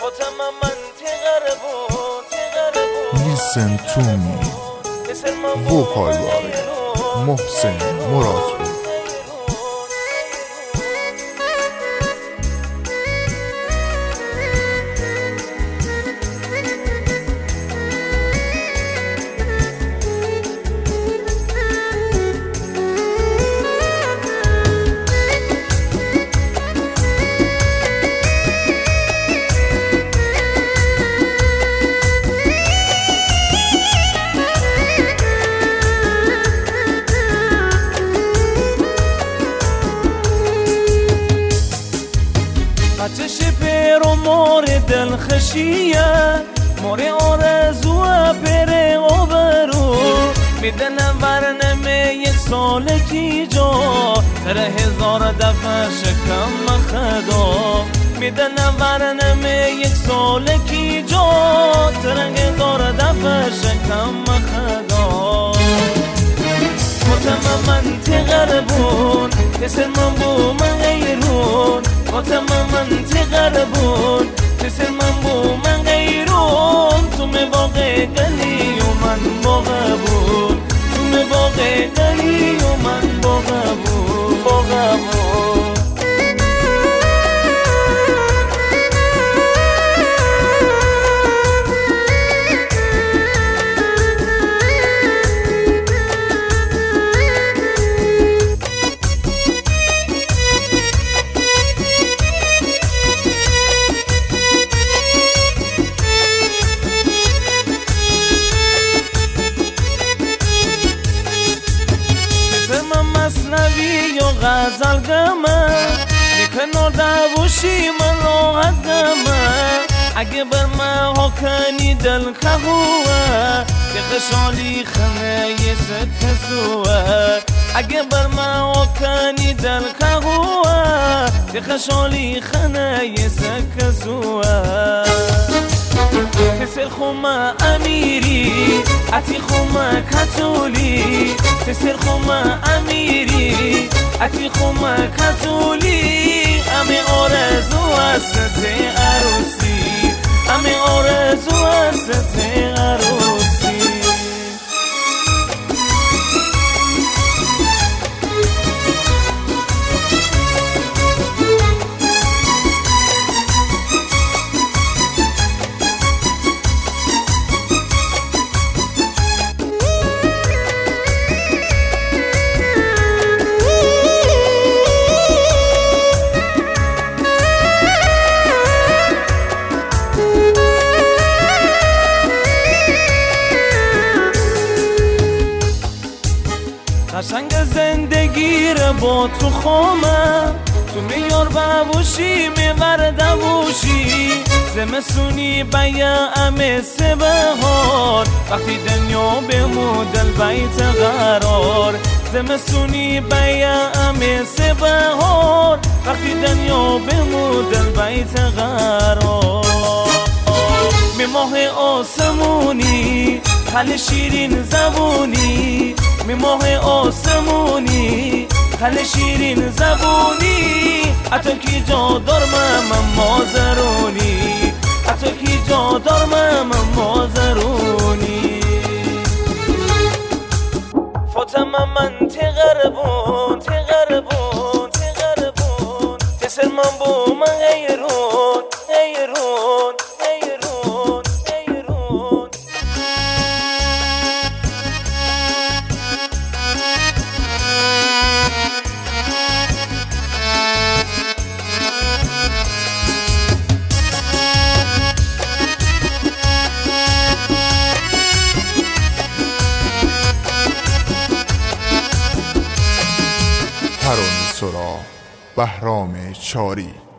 Listen to me. Vokalvari محسن مرادپور. چش پیرو مور دل خشیه مور آرزو بره آبرو میدنم ورنمه یک سال کی جا تر هزار دفعه شکم خدا میدنم ورنمه یک سال کی جا تر هزار دفعه شکم خدا من تغربون کسر من بو من غیرون من تغربون کسر من بو من غیرون تو می باقی گلی و من باقبون تو می باقی گلی و من باقبون مصنوی و غزل گمه نکنار دبوشی من راحت گمه اگه بر من ها کنی دل خهوه که خشالی خنه یه سکسوه اگه بر من ها کنی دل خهوه که خشالی خنه یه سکسوه تسر خوما امیری اتی خوما کتولی تسر خوما امیری اتی خوما کتولی امی آرزو است عروسی امی آرزو است عروسی قشنگ زندگی رو با تو خوامه تو میار ببوشی میبر دووشی زمستونی بیعم سه بهار وقتی دنیا بمو دل بیت قرار زمستونی بیعم سه بهار وقتی دنیا بمو دل بیت قرار می ماه آسمونی خل شیرین زبونی می ماه آسمونی خل شیرین زبونی اتو کی جا دارم من مازرونی اتو کی جا دارم من مازرونی فاطمه من تغربون تغربون تغربون تسر من بو من غیرون غیرون غیرون غیرون ترانه‌سرا بهرام چاری.